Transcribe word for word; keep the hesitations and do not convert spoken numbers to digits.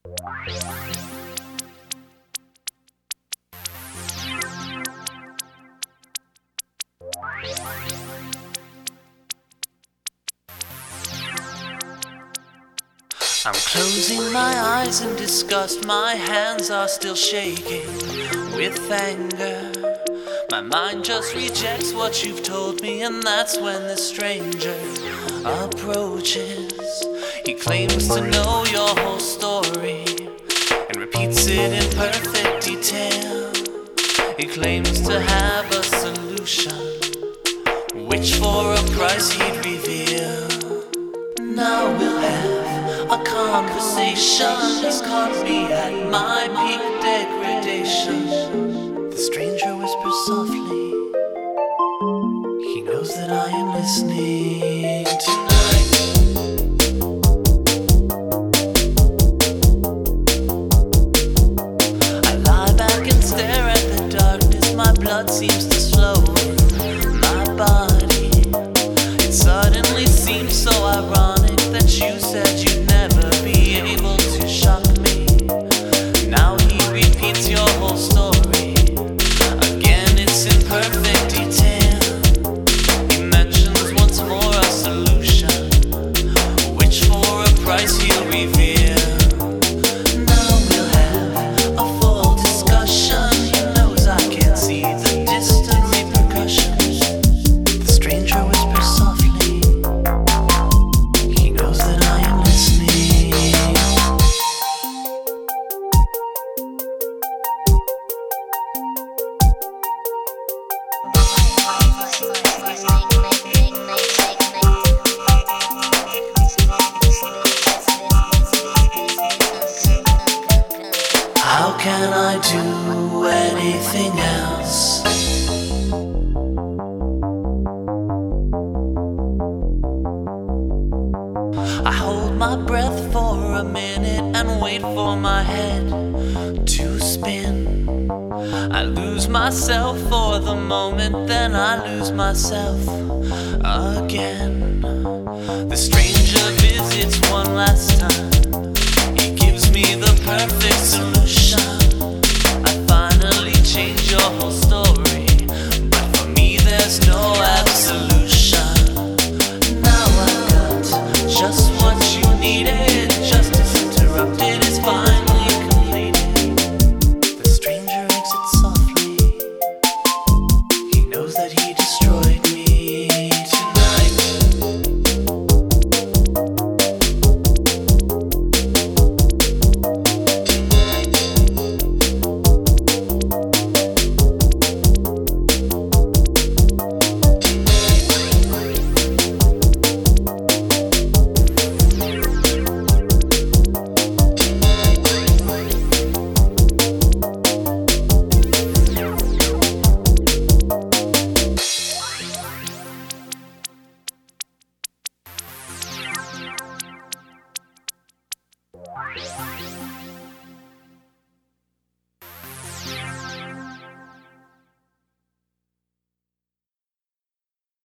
I'm closing my eyes in disgust, my hands are still shaking with anger. My mind just rejects what you've told me, and that's when the stranger approaches. He claims to know your whole story and repeats it in perfect detail. He claims to have a solution, which for a price he'd reveal. Now we'll have a conversation. He's caught me at my peak degradation. The stranger whispers softly. He knows that I am listening tonight. I lie back and stare at the darkness. My blood seems to slow in my body. It suddenly seems so ironic that you said you'd never be able to shock me. Now he repeats your whole story. Again, it's in perfect detail. He mentions once more a solution, which for a price he'll reveal. Now we'll have a full discussion. He knows I can't see the distant repercussions. The stranger whispers softly. How can I do anything else? I hold my breath for a minute and wait for my head to spin. I lose myself for the moment, then I lose myself again. The stranger visits one last time. He gives me the perfect solution. I finally change your whole story, but for me there's no absolution. Now I've got just what you needed. Justice interrupted is finally completed. The stranger exits softly. He knows that he destroyed me tonight. Bye.